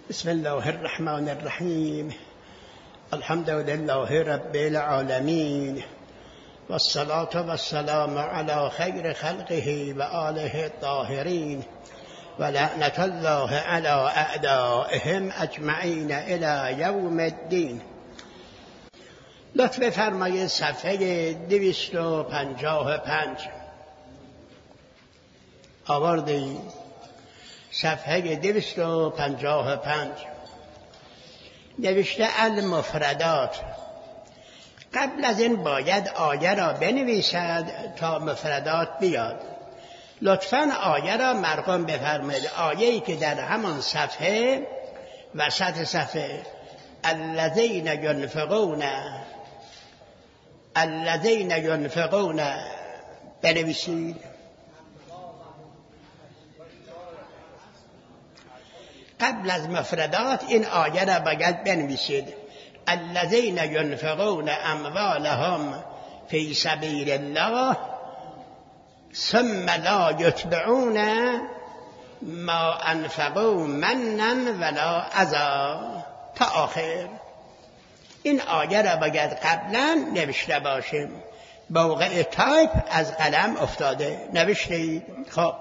بسم الله الرحمن الرحیم. الحمد لله رب العالمین والصلاة والسلام علی خیر خلقه و آله الطاهرین و لعنة الله علی اعدائهم اجمعین الی یوم الدین. لطف فرمایید صفحه 255 آوردیم. صفحه 255 نوشته المفردات. قبل از این باید آیه را بنویسد تا مفردات بیاد. لطفاً آیه را مرقوم بفرمایید. آیه‌ای که در همان صفحه وسط صفحه الذین ینفقون بنویسید. قبل از مفردات این آیه را باید بنویسید. الذین ینفقون اموالهم فی سبیل الله ثم لا یتبعون ما انفقوا منا ولا اذی تا آخر. این آیه را باید قبلا نوشته باشیم. موقع تایپ از قلم افتاده نوشتید. خب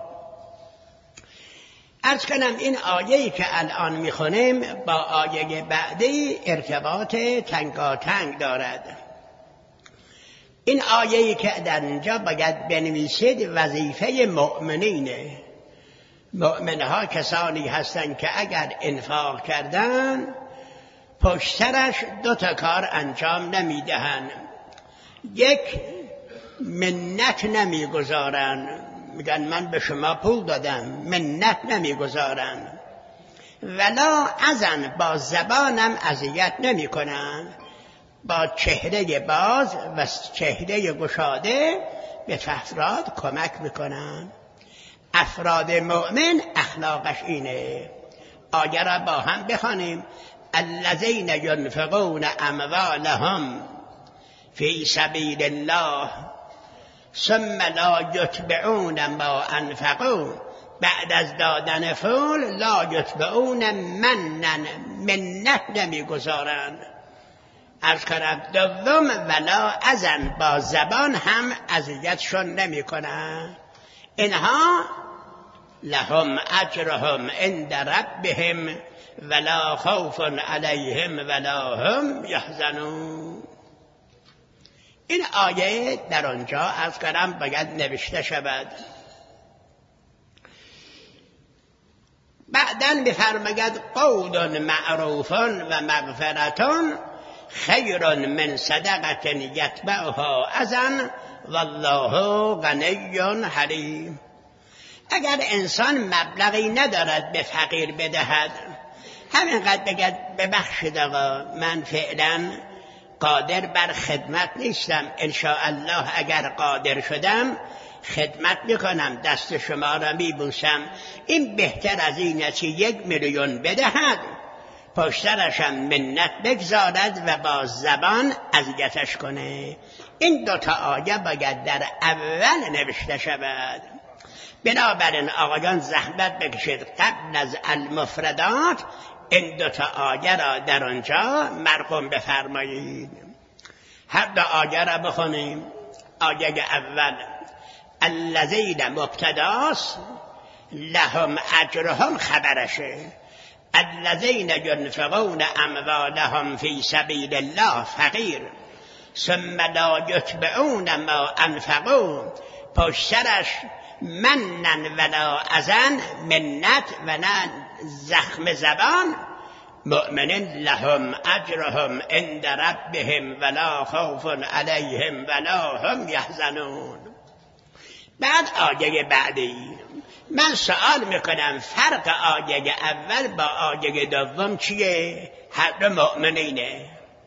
عرض کنم این آیه‌ای که الان میخونیم با آیه بعدی ارتباط تنگاتنگ دارد. این آیه‌ای که در اینجا باید بنویسید وظیفه مؤمنینه. مؤمنها کسانی هستند که اگر انفاق کردن پشت سرش دو تا کار انجام نمیدهند. یک، منت نمیگذارن، میگن من به شما پول دادم، منت نمیگذارن. ولا اذن، با زبانم اذیت نمیکنن، با چهره باز و چهره گشاده به افراد کمک میکنن. افراد مؤمن اخلاقش اینه. آیه را با هم بخوانیم. الذین ینفقون اموالهم فی سبیل الله ثم لا یتبعون ما انفقوا، بعد از دادن پول لا یتبعون منت نمیگذارند. از کنم دوم ولا اذن، با زبان هم اذیتشون نمیکنند. اینها لهم اجرهم عند ربهم ولا خوف علیهم ولا هم یحزنون. این آیه در آنجا از کنم باید نوشته شود. بعداً بفرماید قول معروف و مغفرت خیر من صدقه یتبعها اذی والله غنی حلیم. اگر انسان مبلغی ندارد به فقیر بدهد، همینقدر بگد ببخشید آقا من فعلا قادر بر خدمت نیستم، انشاءالله اگر قادر شدم خدمت میکنم، دست شما را میبوسم. این بهتر از اینه که 1 میلیون بدهد پشترشم منت بگذارد و با زبان اذیتش کنه. این دوتا آیه باید در اول نوشته شود. بنابراین آقایان زحمت بکشید قبل از المفردات این دوتا آیه را در آنجا مرقوم بفرمایید. هر دو آیه را بخونیم. آیه اول الذین مبتداست، لهم اجرهم خبرشه. الذین ینفقون اموالهم فی سبیل الله فقیر ثم لا یتبعون ما انفقوا، پشت سرش منن ولا اذن، منت و نه زخم زبان. مؤمنین لهم اجرهم عند ربهم ولا خوف علیهم ولا هم یحزنون. بعد آیه بعدی من سوال میکنم فرق آیه اول با آیه دوم چیه؟ هر دو مؤمنینه.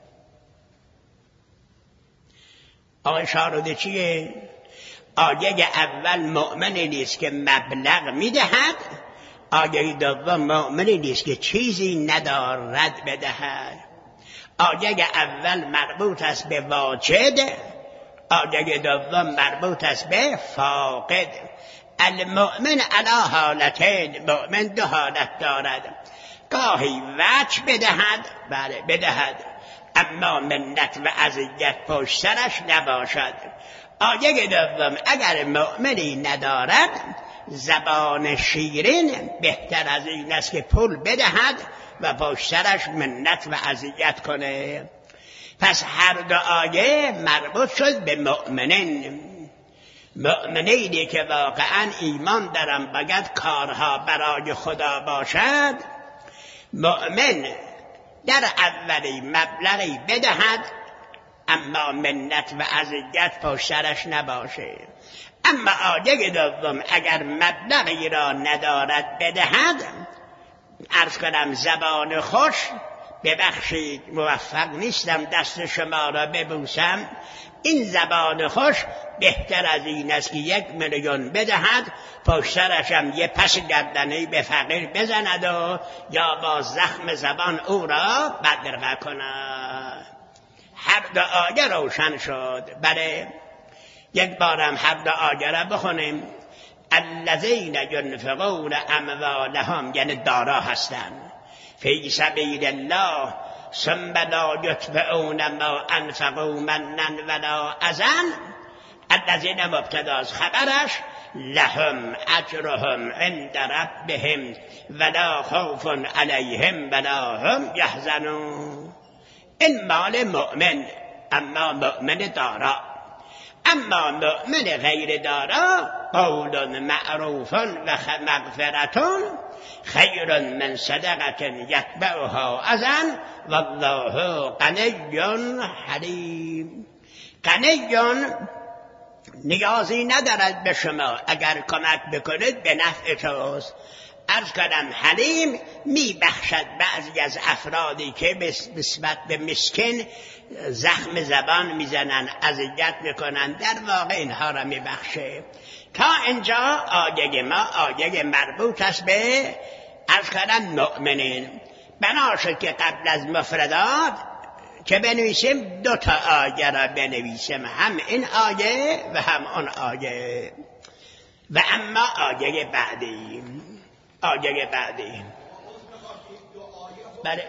آیه شارده چیه؟ آیه اول مؤمنی نیست که مبلغ میدهد، آیه دوم مؤمنی نیست که چیزی ندارد بدهد. آیه اول مربوط است به واجد، آیه دوم مربوط است به فاقد. المؤمن علی حالتین، مؤمن دو حالت دارد. گاهی وجه بدهد، بله بدهد، اما منت و اذیت پشت سرش نباشد. آیه دوم، اگر مؤمنی ندارد زبان شیرین بهتر از این است که پول بدهد و پشت سرش منت و اذیت کنه. پس هر دو آیه مربوط شد به مؤمنین. مؤمنینی که واقعا ایمان دارن باید کارها برای خدا باشد. مؤمن در اولی مبلغی بدهد اما منت و اذیت پشت سرش نباشه. اما آیه دوم، اگر مبلغی را ندارد بدهد، عرض کنم زبان خوش، ببخشید موفق نیستم دست شما را ببوسم، این زبان خوش بهتر از این است که 1,000,000 بدهد پشت سرش هم یه پس گردنی به فقیر بزند و یا با زخم زبان او را بدرقه کند. هر دو آیه روشن شد. بله یک بارم هر دو آیه را بخونیم. الذین ینفقون اموالهم، یعنی دارا هستند، فی سبیل الله ثم لا یتبعون ما انفقوا منا ولا اذى. الذین مبتداست، خبرش لهم اجرهم عند ربهم ولا خوف علیهم ولا هم یحزنون. این مال مؤمن، اما مؤمن دارا. اما مؤمن غیر دارا، قول معروف و مغفرتون خیر من صدقه یتبعها اذى والله غنی حلیم. غنی نیازی ندارد به شما، اگر کمک بکنید به نفع توست. عرض کنم حلیم میبخشد بعضی از افرادی که نسبت به مسکین زخم زبان میزنن، اذیت میکنن، در واقع اینها را میبخشه. تا اینجا آیه ما آیه مربوط است به عرض کنم مؤمنین. بناشد که قبل از مفردات که بنویسیم 2 آیه را بنویسیم، هم این آیه و هم اون آیه. و اما آیه بعدی، آیه بعدی بله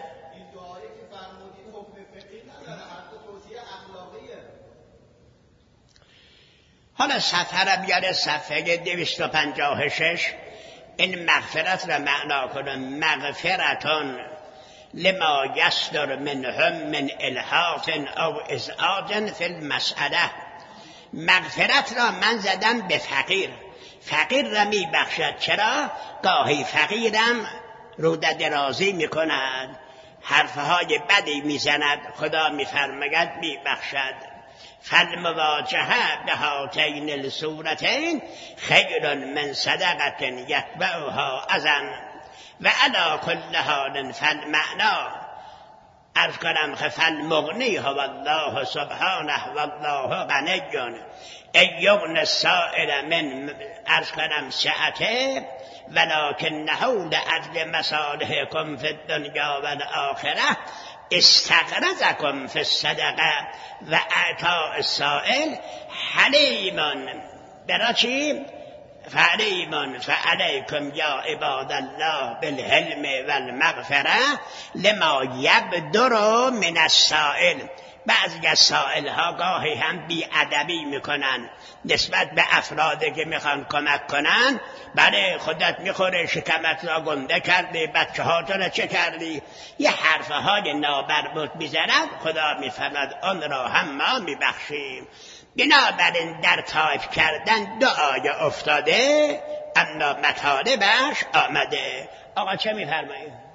حالا صفحه را بیاره، صفحه 256. این مغفرت را معنا کنم. مغفرتون لما یصدر منهم من الحاف او ازعاج فی المسئله. مغفرت را من زدم به فقیر. فقیر را می بخشد. چرا؟ گاهی فقیرم رو درازی می کند، حرفهای بدی می زند، خدا می فرماید می بخشد. فالمواجهه به هاتین الصورتین خیر من صدقه یتبعها اذى و علی کل حال فالمعنا عرض کنم فالمغنی هو الله سبحانه والله غنی ان یغنی السائل من عرض کنم سعته ولکنه لأجل مصالحکم فی الدنیا و الاخره استغرضکم فی الصدقه و اعطاء السائل حلیم. برای چی؟ فعلیم فعلیکم یا عباد الله بالحلم والمغفره لما یبدر من السائل. بعضی از سائل ها گاهی هم بی ادبی میکنن نسبت به افرادی که میخوان کمک کنن. بله خودت میخوره، شکمت را گنده کردی، بچه ها را چه کردی، یه حرفهای نابربط میزند. خدا میفرماد آن را هم ما میبخشیم. بنابراین در تایپ کردن 2 آیه افتاده اما مطالبش آمده. آقا چه میفرمایید؟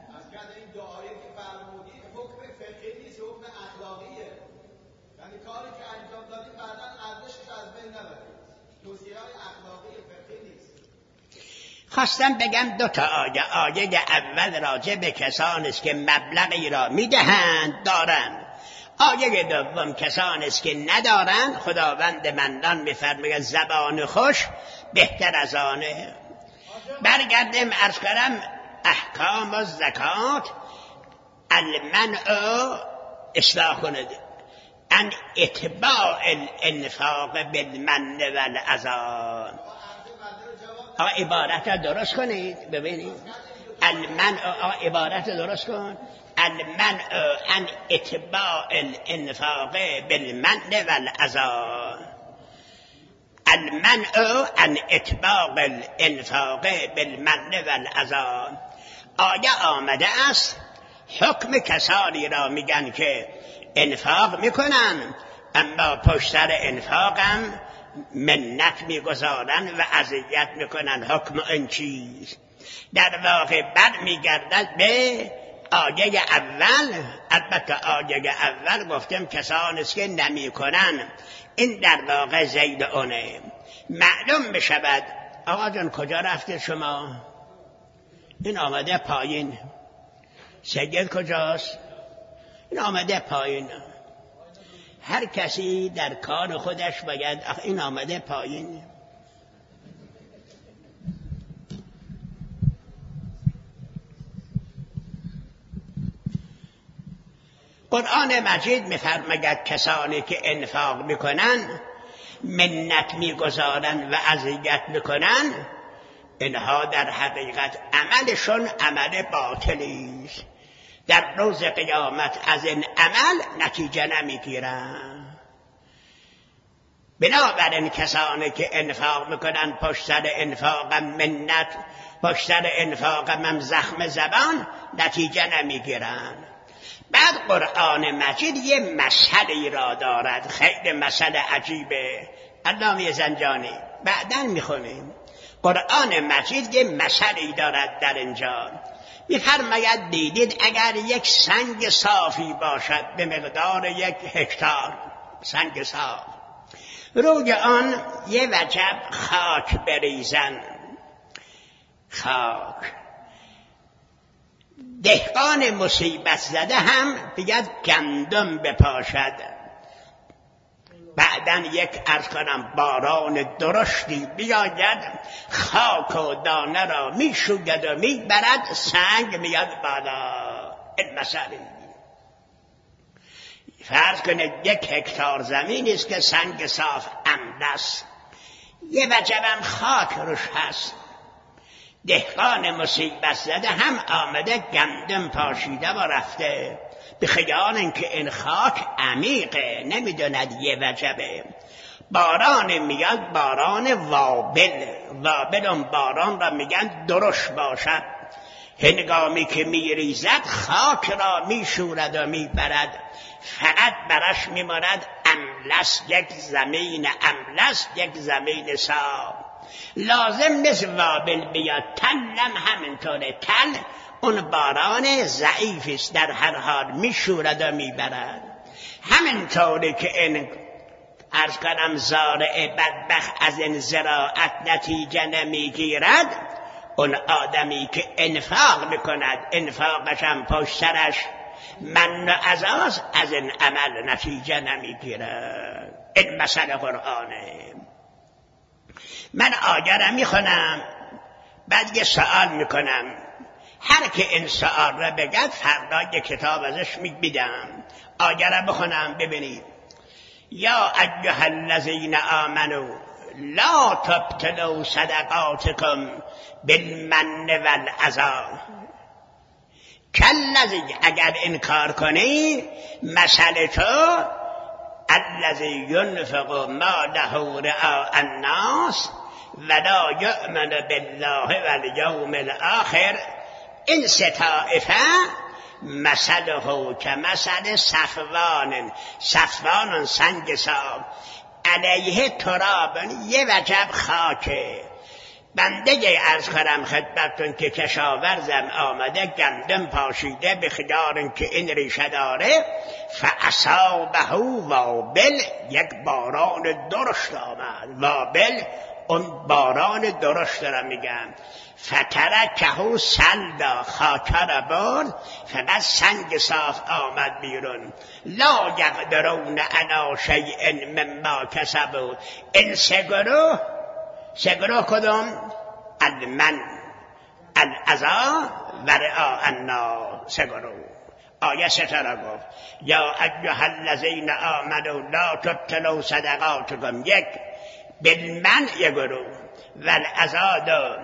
خواستم بگم 2 آیه. آیه اول راجع به کسانی است که مبلغی را میدهند دارند. آیه دوم کسانی است که ندارند. خداوند منان میفرماید زبان خوش بهتر از آنه. برگردیم عرض کنم احکام و زکات. المنع اصلاح کنید ان اتباع الانفاق بالمن والاذى. عبارت را درست کنید ببینید. المنع، عبارت درست کن، المنع عن اتباع الانفاق بالمن والعذا. المنع عن اتباع الانفاق بالمن والعذا. آیه آمده است حکم کسانی را میگن که انفاق میکنن اما پشت سر انفاقم منت میگذارن و اذیت میکنن. حکم این چیز در واقع بر میگردد به آیه اول. البته آیه اول گفتم کسانی است که نمیکنن، این در واقع زید اونه. معلوم بشود. آقا جان کجا رفته شما؟ این آمده پایین. سید کجاست؟ این آمده پایین. هر کسی در کار خودش باید. این آمده پایین. قرآن مجید می‌فرماید کسانی که انفاق میکنن، منت میگذارن و اذیت میکنن، اینها در حقیقت عملشون عمل باطلی است. در روز قیامت از این عمل نتیجه نمیگیرن. بنابراین کسانی که انفاق میکنن پشت سر انفاقم منت، پشت سر انفاقم هم زخم زبان، نتیجه نمیگیرن. بعد قرآن مجید یه مسئله را دارد، خیلی مسئله عجیبه. علامه زنجانی بعداً میخونیم. قرآن مجید یه مسئله دارد در اینجا. میفرماید دیدید اگر یک سنگ صافی باشد به مقدار 1 هکتار سنگ صاف، روی آن یه وجب خاک بریزن، خاک، دهقان مصیبت زده هم بگد گندم بپاشد، بعدن یک عرض کنم باران درشتی بیاید، خاک و دانه را میشوید و میبرد، سنگ میاد بالا. این مسئله فرض کنید 1 هکتار زمین است که سنگ صاف عمد است، یه وجبم خاک روش هست، دهقان مصیبت زده هم آمده گندم پاشیده و رفته، به خیال اینکه این خاک عمیقه، نمیدوند یه وجبه. باران میاد، باران وابل، وابل اون باران را میگن درش باشد، هنگامی که میریزد خاک را میشورد و میبرد، فقط برش میماند املس، یک زمین املس، یک زمین صاف. لازم نیست وابل بیاد، تلم همینطوره، تل اون باران ضعیف است، در هر حال میشورد و میبرد. همینطوری که این عرض کنم زارع بدبخت از این زراعت نتیجه نمیگیرد، اون آدمی که انفاق میکند، انفاقش هم پشت سرش من و عزاز، از این عمل نتیجه نمیگیرد. این مسئله قرآنه. من آیه را میخونم، بعد یه سوال میکنم، هر که این سوال را بگد فردا یه کتاب ازش میدم. آیه را بخونم ببینید. یا ایها الذین آمنوا لا تبطلوا صدقاتکم بالمن والعذا کالذی، اگر انکار کنی مثل تو، الذی ینفق ماله رئاء الناس ولا یؤمن بالله والیوم الاخر، این 3 طائفه مثله کمثل صفوان، صفوان سنگ صاف، علیه تراب، یه وجب خاکه. بنده عرض کنم خدمتتون که کشاورزم آمده گندم پاشیده، به خیال که این ریشه داره، فاصابه وابل، یک باران درشت آمد. وابل اون باران درشت را میگم. فترکه سلدا، خاک را برد، فقط سنگ صاف آمد بیرون. لا یقدرون علی شیء مما کسبوا، این 3 گروه، 3 گروه کدوم؟ المن، العذا و رعاء الناس، 3 گروه. آیه 3 را گفت یا ایها الذین آمنوا لا تبطلوا صدقاتکم، 1 بالمن 1 گروه، والعذا 2،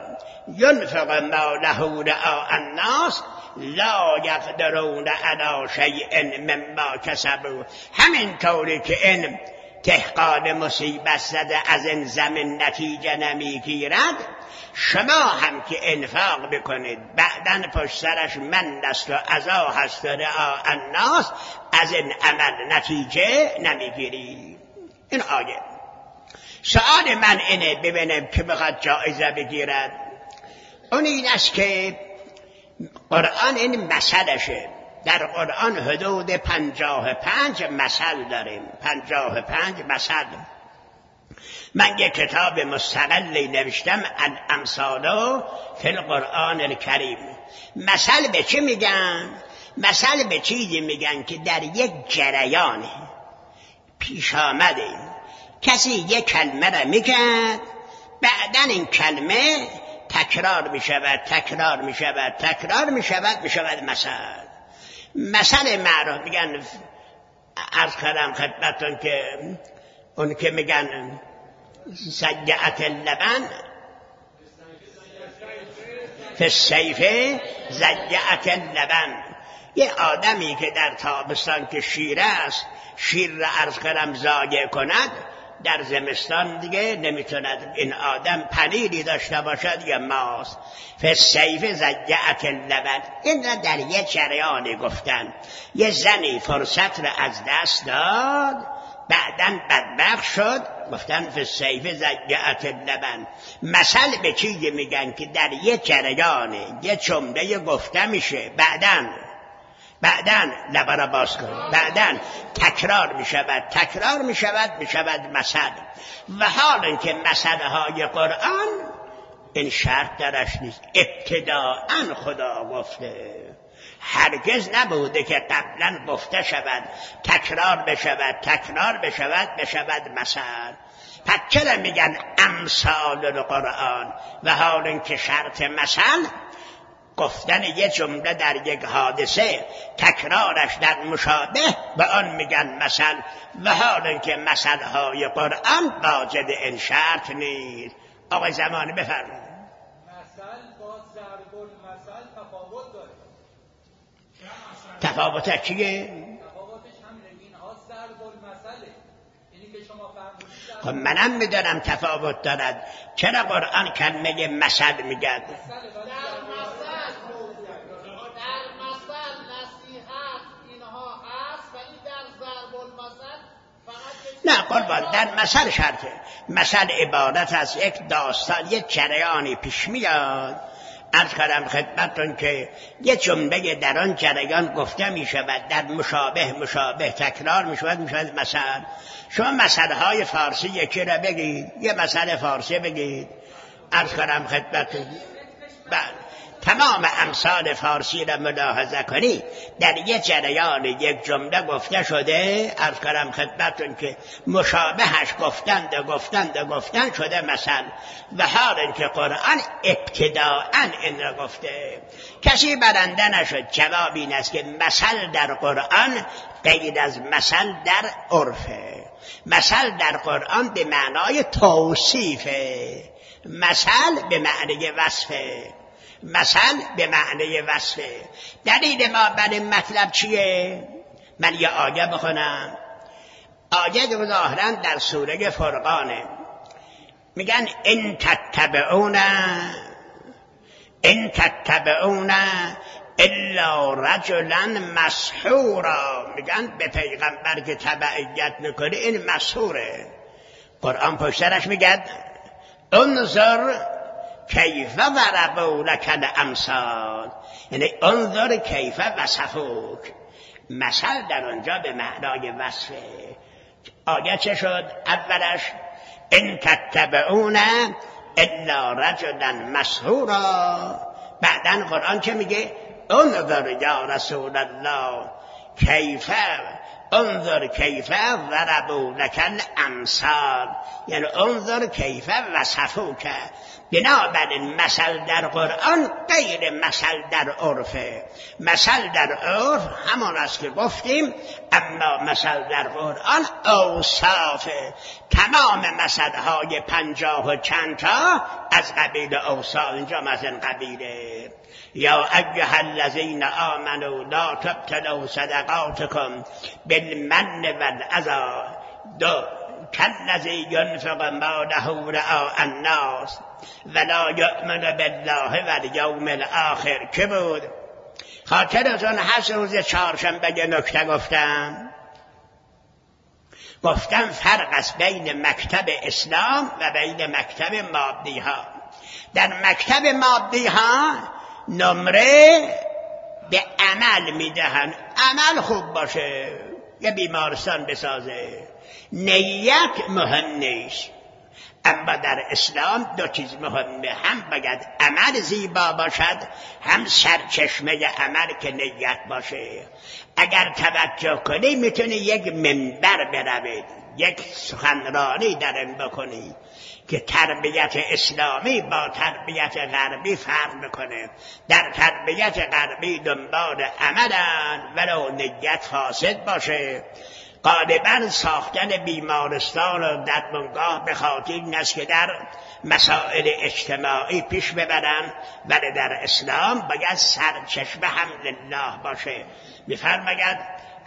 ینفق ماله رعاء الناس لا یقدرون علی شیء مما کسبوا. همین طوری که این دهقان مصیبت زده از این زمین نتیجه نمیگیرد، شما هم که انفاق بکنید بعدن پشت سرش من دست و عزا هست و رعاء الناس، از این عمل نتیجه نمیگیرید. این آیه. سؤال من اینه، ببینم که بخواد جایزه بگیرد، اون این است که قرآن این مسئلشه. در قرآن حدود 55 مثل داریم، 55 مثل. من یک کتاب مستقلی نوشتم، الامثال فی القرآن الکریم. مثل به چی میگن؟ مثل به چیزی میگن که در یک جریان پیش آمده، کسی یک کلمه را میگن، بعدن این کلمه تکرار میشود، تکرار میشود، تکرار میشود، میشود مثل. مثل معروف میگن، عرض کردم خدمتتون که اون که میگن سجعت اللبن فی الصیف زجعت اللبن. یه آدمی که در تابستان که شیر است، شیر را عرض کردم ضایع کند، در زمستان دیگه نمیتوند این آدم پنیری داشته باشد یا ماست. فی الصیف زجعت اللبن. این را در یه جریانی گفتن. یه زنی فرصت را از دست داد، بعداً بدبخت شد، گفتن فی الصیف زجعت اللبن. مثل به چیزی میگن که در یه جریان یه جمله گفته میشه، بعداً لبا را باز کن، بعداً تکرار میشود، تکرار میشود، میشود مثل. و حال اینکه مثلهای قرآن این شرط درش نیست، ابتداءً خدا گفته، هرگز نبوده که قبلا گفته شود، تکرار بشود، تکرار بشود، بشود مثل. پس چرا میگن امثال القرآن؟ و حال اینکه شرط مثل گفتن یه جمله در یک حادثه، تکرارش در مشابه، به آن میگن مثل. و حال اینکه مثلهای قرآن واجد این شرط نیست. آقای زمانی بفرمایید. مثل با ضرب المثل تفاوت داره. تفاوتش چیه؟ تفاوتش همینه، اینها ضرب المثله، اینی که شما فرمودید. خب منم میدونم تفاوت دارد، چرا قرآن کلمه مثل میگد؟ نه قربان، در مثل شرطه. مثل عبارت از یک داستان، یک جریانی پیش میاد، عرض کردم خدمتتون که یه جمله در آن جریان گفته می شود، در مشابه تکرار می شود، مثل. شما مثلهای فارسی یکی را بگید، یه مثل فارسی بگید، عرض کردم خدمتتون. تمام امثال فارسی را ملاحظه کنی، در یک جریان یک جمله گفته شده، عرض کردم خدمتتون که مشابهش گفتند شده مثل. و حال اینکه قرآن ابتداءً این را گفته، کسی برنده نشد. جواب این است که مثل در قرآن غیر از مثل در عرفه. مثل در قرآن به معنای توصیفه، مثل به معنی وصفه، مثل به معنی وصفه. دلیل ما بر این مطلب چیه؟ من یه آیه بخونم. آیه ظاهراً در سوره فرقانه. میگن ان تتبعون الا رجلا مسحورا. میگن به پیغمبر که تبعیت میکنه این مسحوره. قرآن پشترش میگه انظر کیف ضربوا لک الامثال، یعنی انظر کیف وصفوک. مثل در آنجا به معنای وصفه. آیه چه شد؟ اولش ان تتبعون الا رجلا مسحورا. بعدن قرآن چه میگه؟ انظر یا رسول الله انظر کیف ضربوا لک الامثال، یعنی انظر کیف وصفوک. بنابراین مثل در قرآن غیر مثل در عرفه. مثل در عرف همان است که گفتیم، اما مثل در قرآن اوصافه. تمام مثلهای 50 و چند تا از قبیل اوصاف، اینجا مثل قبیله یا ایها الذین آمنوا لا تبطلوا صدقاتکم بالمن والأذی کالذی ینفق ماله رئاء الناس ولا یؤمن بالله والیوم الآخر. که بود؟ خاطرتون هست روز چهارشنبه یه نکته گفتم فرق است بین مکتب اسلام و بین مکتب مادی ها. در مکتب مادی ها نمره به عمل میدهن، عمل خوب باشه، یه بیمارستان بسازه، نیت مهم نیست. اما در اسلام دو چیز مهمه، هم باید عمل زیبا باشد، هم سرچشمه عمل که نیت باشه. اگر توجه کنی میتونی یک منبر بروید، یک سخنرانی در این بکنی که تربیت اسلامی با تربیت غربی فرق میکنه. در تربیت غربی دنبال عملن ولو نیت فاسد باشه. غالبا ساختن بیمارستان و درمانگاه به خاطر این است که در مسائل اجتماعی پیش ببرن، ولی در اسلام باید سرچشمه حمدالله باشه. میفرماید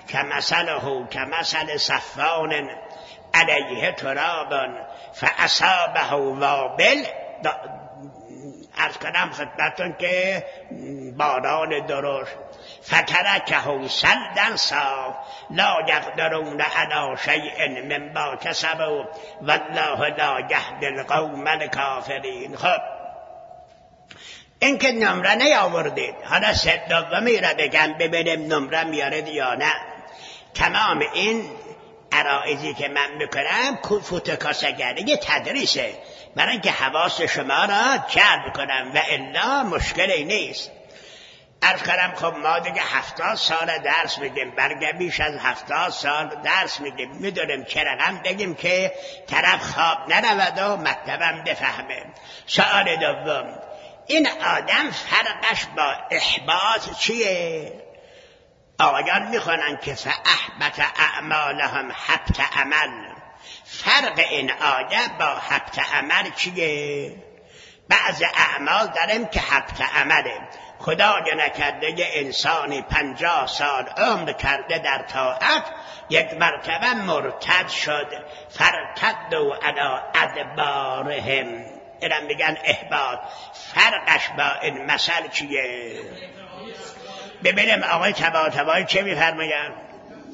کمثل صفوان علیه تراب فاصابه وابل. عرض کنم خدمتتون که باران درشت فترکه سلدا صاف لا یقدرون علی شیء مما کسبوا والله لا یهدی القوم الکافرین. خب این که نمره نیاوردید، حالا سه دومی را بگم ببینیم نمره میارد یا نه. تمام این عرائضی که من میکنم فوتوکاسه‌گری تدریسه، برای اینکه حواس شما را جلب کنم و الا مشکلی نیست. عرض کنم خب ما دیگه 70 سال درس میدیم، برگه بیش از 70 سال درس میدیم، میدونیم چه رقم بگیم که طرف خواب نرود و مطلبم بفهمه. سوال دوم، این آدم فرقش با احباط چیه؟ آقایان میخونن که فاحبط اعمالهم حبط عمل. فرق این آدم با حبط عمل چیه؟ بعض اعمال داریم که حبط عمله. خدای نکرده یه انسانی 50 سال عمر کرده در طاعت، یک مرتبه مرتد شد، فرتدوا علی ادبارهم، اینا میگن احباط. فرقش با این مثل چیه؟ ببینیم آقای طباطبایی چه میفرماید.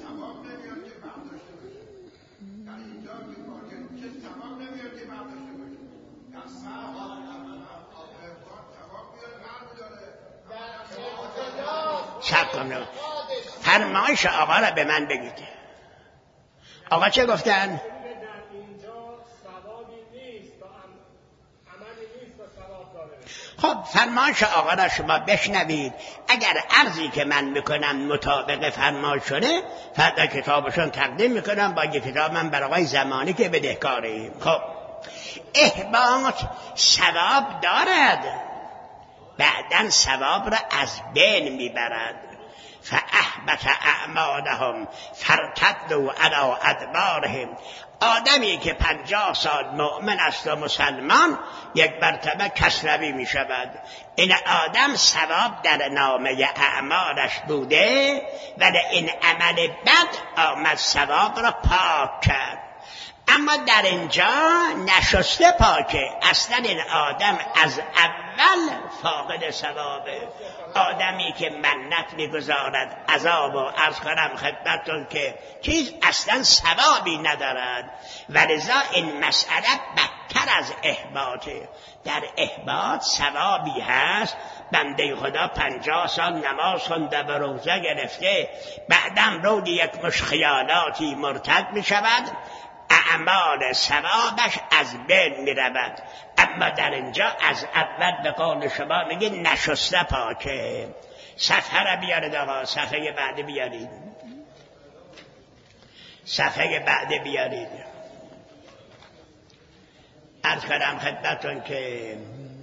فرمایش آقا را به من بگید. آقا چه گفتن؟ خب فرمایش آقا را شما بشنوید. اگر عرضی که من میکنم مطابق فرمایش شده، فردا کتابشون تقدیم میکنم با یک کتاب من برای آقای زمانی که بدهکاریم. خب احباط ثواب دارد، بعدن ثواب را از بین میبرد. فاحبط اعمالهم فرتدوا علی ادبارهم. آدمی که 50 سال مؤمن است و مسلمان یک مرتبه کسروی می شود، این آدم ثواب در نامه اعمالش بوده ولی این عمل بد آمد ثواب را پاک کرد. اما در اینجا نشسته پاکه، اصلا این آدم از اول فاقد ثوابه. آدمی که منت میگذارد عذاب و عرض کنم خدمتتون که چیز اصلا ثوابی ندارد، ولذا این مسئله بدتر از احباطه. در احباط ثوابی هست، بنده خدا 50 سال نماز خونده و روزه گرفته، بعدم روی یک مش خیالاتی مرتد می شود، اعمال ثوابش از بین می رود. اما در اینجا از اول به قول شما میگه نشسته پاکه. صفحه را بیارید آقا، صفحه بعدی بیارید. صفحه بعد بیارید. عرض کردم خدمتون که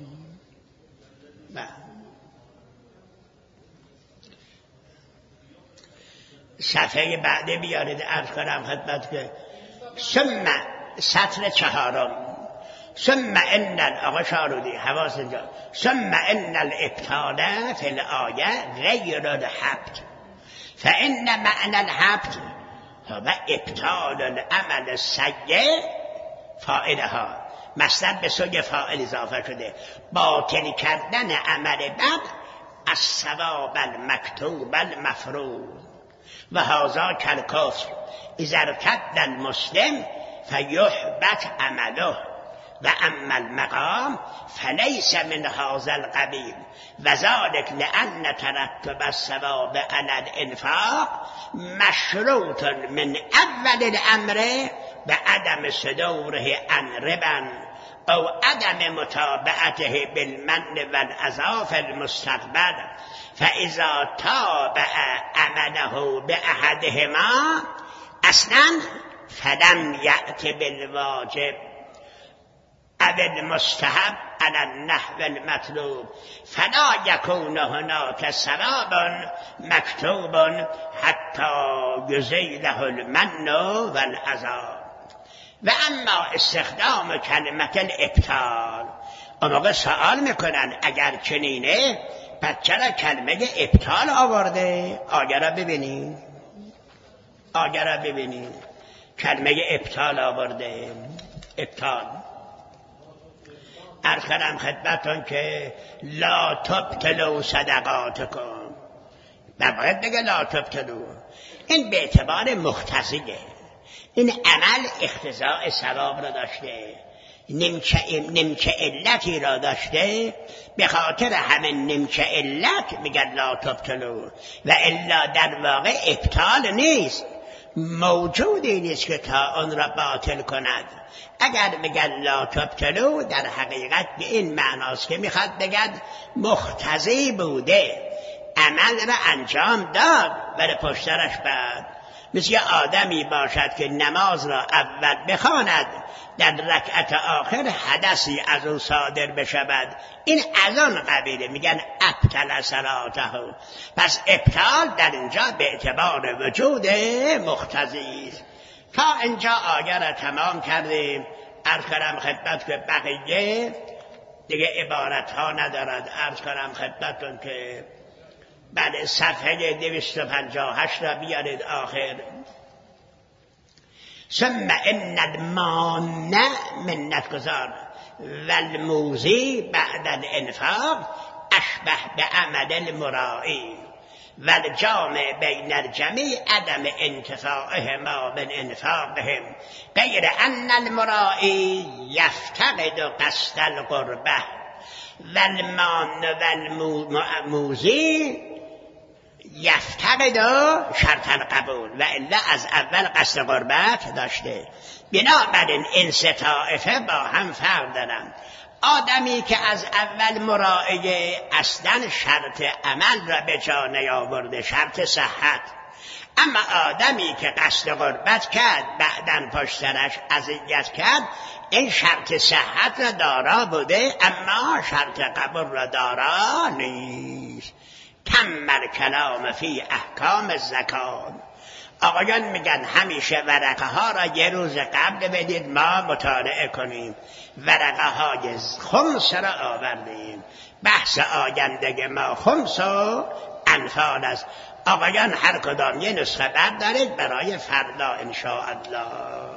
صفحه بعد بیارید. عرض کردم خدمت که ثم سطر 4 ثم ان آقا شارودی حواس اینجا ثم ان الابطال فی الآیه غیر الحبط فان معنی الحبط هو ابطال العمل السیء فاعلها مصدر به سوی فاعل اضافه شده باطل کردن عمل بد از ثواب المکتوب المفروض و هذا کالکفر اذا ارتد المسلم فیحبط عمله و اما المقام فلیس من هذا القبیل و ذلك لان ترتب الثواب على الانفاق مشروط من اول الامر بعدم صدوره عن ربا او عدم متابعته بالمن والعذاب المستقبل فاذا تابع عمله باحدهما اصلا فلم یأت بالواجب او المستحب على النحو المطلوب فلا يكون هناك ثواب مكتوب حتى يزيله المن والعذاب. و اما استخدام کلمه الابطال اون موقع سوال میکنن اگر چنینه پس چرا کلمه ابطال آورده؟ آیه را ببینید کلمه ابطال آورده. ابطال عرض کردم خدمتون که لا تبطلوا صدقاتکم باید بگه لا تبطلوا. این به اعتبار مقتضیه. این عمل اقتضاء ثواب را داشته نمچه علتی را داشته به خاطر همین نمچه علت میگن لا تبطلوا و الا در واقع ابطال نیست موجودی نیست که تا اون را باطل کند. اگر بگن لا تبطلوا در حقیقت به این معناست که میخواد بگن مقتضی بوده عمل را انجام داد ولی پشترش بعد مثل آدمی باشد که نماز را اول بخواند در رکعت آخر حدثی از او صادر بشود این از آن قبیله میگن ابطل صلاته. پس ابطال در اینجا به اعتبار وجود مقتضی. تا اینجا آیه را تمام کردیم. عرض کنم خدمت که بقیه دیگه عبارت ها ندارد. عرض کنم خدمتون که بعد صفحه 258 را بیارید آخر. ثم ان المانع منت گذار و الموزی بعد الانفاق اشبه به عمل المرائی و الجامع بین الجمیع عدم انتفاعهما من انفاقهم غیر ان المرائی یفتقد قصد القربه و المانع و الموزی یفتقد شرط القبول و الا از اول قصد قربت داشته. بنابراین این سه طایفه با هم فرق دارن. آدمی که از اول مرائیه اصلا شرط عمل را به جا نیاورده شرط صحت، اما آدمی که قصد قربت کرد بعداً پشترش اذیت کرد این شرط صحت را دارا بوده اما شرط قبول را دارا نیست. تم الکلام فی احکام الزکات. آقایان میگن همیشه ورقه ها را یه روز قبل بدید ما مطالعه کنیم. ورقه های خمس را آوردیم. بحث آینده ما خمس و انفال است. آقایان هر کدام یه نسخه بردارید برای فردا انشاءالله.